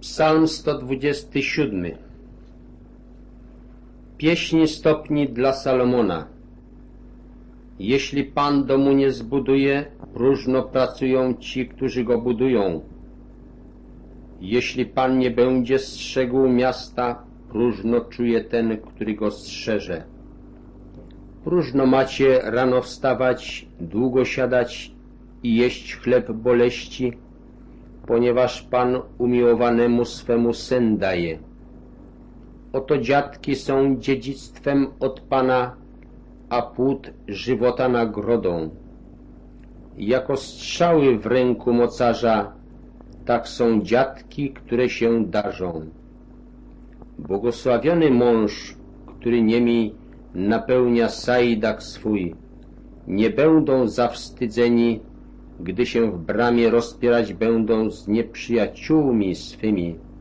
Psalm 127. Pieśń stopni dla Salomona. Jeśli Pan domu nie zbuduje, próżno pracują ci, którzy go budują. Jeśli Pan nie będzie strzegł miasta, próżno czuje ten, który go strzeże. Próżno macie rano wstawać, długo siadać i jeść chleb boleści, ponieważ Pan umiłowanemu swemu sen daje. Oto dziatki są dziedzictwem od Pana, a płód żywota nagrodą. Jako strzały w ręku mocarza, tak są dziatki, które się darzą. Błogosławiony mąż, który nimi napełnia sajdak swój. Nie będą zawstydzeni, gdy się w bramie rozpierać będą z nieprzyjaciółmi swymi.